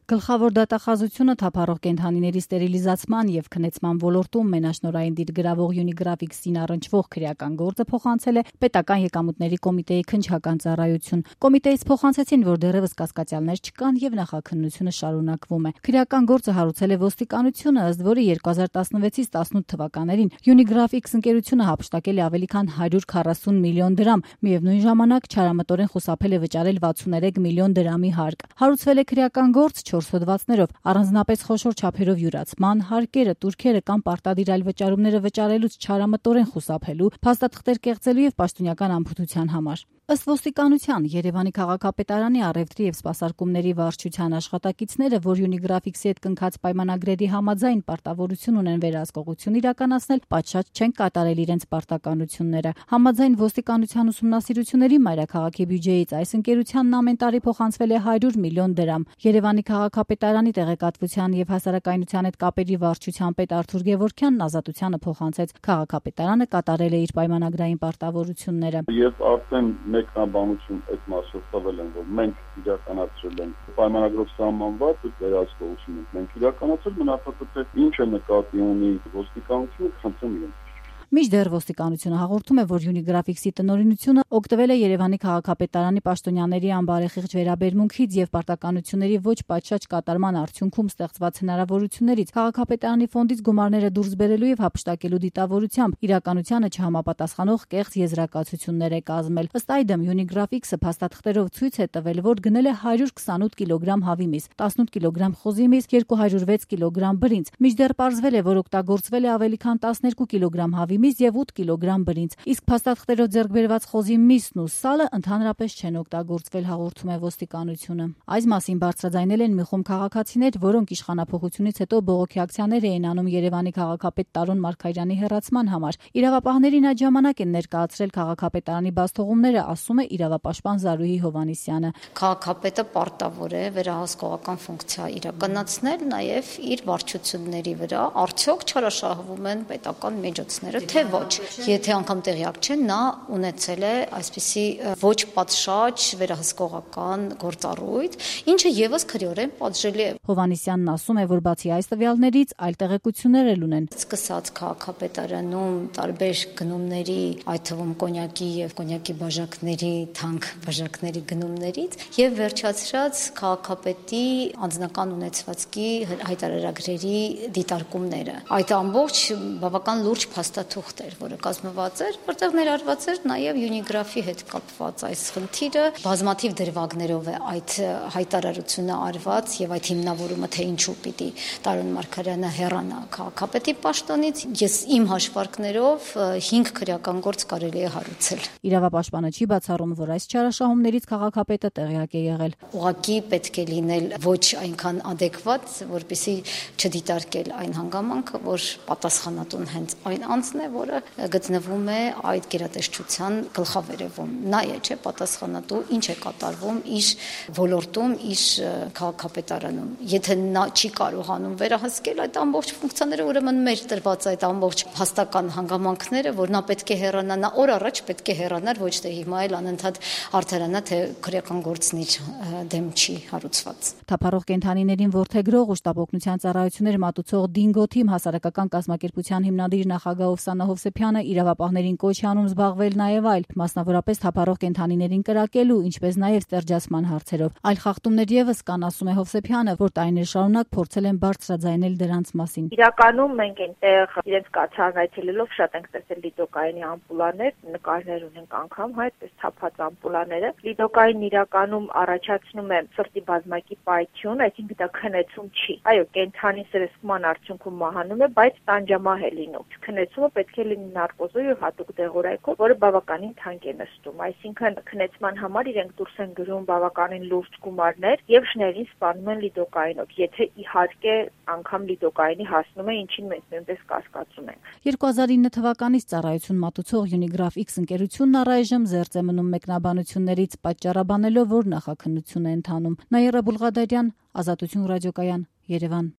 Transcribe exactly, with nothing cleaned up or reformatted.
Գլխավոր դատախազությունը թափառող կենդանիների ստերիլիզացման և քնեցման ոլորտում մենաշնորհային դիր գրավող Unigraphics-ին առնչվող քրեական գործը փոխանցել է պետական եկամուտների կոմիտեի քննչական ծառայություն։ Կոմիտեից փոխանցեցին, որ դեռևս կասկածյալներ չկան և նախաքննությունը շարունակվում է։ Քրեական գործը հարուցել է ոստիկանությունը, ըստ որի երկու հազար տասնվեցից տասնութ թվականներին Unigraphics ընկերությունը հափշտակել է ավելի քան հարյուր քառասուն միլիոն դրամ, միևնույն ժամանակ չարամտորեն խուսափել է վճարել վաթսուներեք միլիոն դրամի հարկ։ Հարուցվել է քրեական գործ չորս հոդվածներով, առանձնապես խոշոր չափերով յուրացման հարկերը, տուրքերը կամ պարտադիր այլ վճարումները վճարելուց չարամտորեն խուսափելու, փաստաթղթեր կեղծելու և պաշտոնյական անփութության համար։ Ըստ ոստիկանության, Երևանի քաղաքապետարանի առևտրի և սպասարկումների վարչության աշխատակիցները, որ Unigraphics-ի հետ կնքած պայմանագրերի համաձայն պարտավորություն ունեն վերահսկողություն իրականացնել, պատշաճ չեն կատարել իրենց պարտականությունները։ Համաձայն ոստիկանության ուսումնասիրությունների մայրաքաղաքի բյուջեից այս ընկերությանն ամեն տարի փոխանցվել է հարյուր միլիոն դրամ։ Երևանի քաղաքապետարանի տեղեկատվության և հասարակայնության հետ կապերի վարչության պետ Արթուր Գևորգյանն ազատությանը փոխանցեց, քաղաքապետարանը կատարել է իր պայմանագրային պարտավորությունները։ Եվ արդեն մեկնաբանություն այդ մասով տվել են, որ մենք իրականացրել ենք պայմանագրով սահմանված վերահսկողություն ենք մենք իրականացրել, մնացածը թե ինչ է նկատի ունի ոստիկանությունը, խնդրեմ իրենց։ Մինչդեռ ոստիկանությունը հաղորդում է, որ Unigraphics-ի տնօրինությունը օգտվել է Երևանի քաղաքապետարանի պաշտոնյաների անբարեխիղճ վերաբերմունքից և պարտականությունների ոչ պատշաճ կատարման արդյունքում ստեղծված հնարավորություններից քաղաքապետարանի ֆոնդից գումարները դուրս բերելու և հափշտակելու դիտավորությամբ իրականությանը չհամապատասխանող կեղծ եզրակացություններ է կազմել։ Ըստ այդմ Unigraphics-ը փաստաթղթերով ցույց է տվել, որ գնել է հարյուր քսանութ կիլոգրամ հավի միս, տասնութ կիլոգրամ խոզի միս, երկու հարյուր վեց կիլոգրամ բրինձ։ Մինչդեռ պարզվել է, որ օգտագործվել է ավելի քան տասներկու կիլոգրամ հավի միս և ութ կիլոգրամ բրինձ, իսկ փաստաթղթերով ձեռք բերված խոզի միսն ու սալը ընդհանրապես չեն օգտագործվել, հաղորդում է ոստիկանությունը։ Այս մասին բարձրաձայնել են մի խումբ քաղաքացիներ, որոնք իշխանափոխությունից հետո բողոքի ակցիաներ էին անում Երևանի քաղաքապետ Տարոն Մարգարյանի հեռացման համար։ Իրավապահներին այդ ժամանակ են ներկայացրել քաղաքապետարանի բացթողումները, ասում է իրավապաշտպան Զարուհի Հովհաննիսյանը։ Քաղաքապետը պարտավոր է վերահսկողական ֆունկցիա իրականացնել նաև իր վարչությունների վրա, արդյոք չարաշահվում են պետական միջոցները, թե ոչ։ Եթե անգամ տեղյակ չեն, նա ունեցել է այսպիսի ոչ պատշաճ վերահսկողական գործառույթ, ինչը եւս քրեորեն պատժելի է։ Հովհաննիսյանն ասում է, որ բացի այս տվյալներից այլ տեղեկություններ էլ ունեն։ Սկսած քաղաքապետարանում տարբեր գնումների, այդ թվում կոնյակի եւ կոնյակի բաժակների, թանկ բաժակների գնումներից եւ վերջացրած քաղաքապետի անձնական ունեցվածքի հայտարարագրերի դիտարկումները։ Այդ ամբողջ բավական լուրջ փաստաթուղթ էր, որը կազմված էր, որտեղ ներառված էր նաեւ Unigraphics-ի հետ կապված այս խնդիրը, բազմաթիվ դրվագներով է այդ հայտարարությունը արված եւ այդ հիմնավորումը, թե ինչու պիտի Տարոն Մարգարյանը հեռանա քաղաքապետի պաշտոնից, ես իմ հաշվարկներով հինգ քրեական գործ կարելի է հարուցել։ Իրավապաշտպանը չի բացառում, որ այս չարաշահումներից քաղաքապետը տեղյակ է եղել։ Ուղղակի պետք է լինել ոչ այնքան adekvat, որպեսզի չդիտարկել այն հանգամանքը, որ պատասխանատուն հենց այն անձն է, որը գտնվում է այդ գերատեսչության գլխավերևում։ Նա է, չէ, պատասխանատու, ինչ է կատարվում իր ոլորտում, իր քաղաքապետարանում։ Եթե նա չի կարողանում վերահսկել այդ ամբողջ ֆունկցիաները, ուրեմն մեր տրված այդ ամբողջ փաստական հանգամանքները, որ նա պետք է հեռանա, նա օր առաջ պետք է հեռանար, ոչ թե հիմա էլ անընդհատ արդարանա, թե քրեական գործն իր դեմ չի հարուցված։ Թափառող կենդանիներին որդեգրող ու շտապօգնության ծառայություններ մատուցող Դինգո թիմ հասարակական կազմակերպության հիմնադիր նախագահ Օվսանա Հովսեփյանը իրավապահներին կոչ է անում զբաղվել նաև այլ, մասնավորապես թափառող կենդանիներին կրակելու, ինչպես նաև ստերջասման հարցերով։ Այլ խախտումներ եւս կան, ասում է Հովսեփյանը, որ տարիներ շարունակ փորձել են բարձրաձայնել դրանց մասին։ Իրականում մենք այնտեղ իրենց կացարն այցելելով շատ ենք տեսել լիդոկայինի ամպուլաներ, նկարներ ունենք անգամ, հա, այդպես թափած ամպուլաները։ Լիդոկային իրականում առաջացնում է սրտի բազմակի պայթյուն, այսինքն դա քնեցում չի։ Այո, կենդանի սրսկման արդյունքում մահանում է, բայց տանջամահ է լինում։ Քնեցումը պետք է լինի նարկոզով եւ հատուկ դեղորայքով, որը բավականին թանկ է նստում։ Այսինքն քնեցման համար իրենք դուրս են գրում բավականին լուրջ գումարներ եւ շներին սպանում են լիդոկայինով։ Եթե իհարկե անգամ լիդոկայինի հասնում է, ինչին մենք նույնպես կասկածում ենք։ երկու հազար ինը թվականից ծառայություն մատուցող Unigraphics ընկերությունն առայժմ զերծ է մնում մեկնաբանություններից, պատճառաբանելով, որ նախաքննություն է ընթանում։ Նաիրա Բուլղադարյան, Ազատություն ռադիոկայան, Երևան։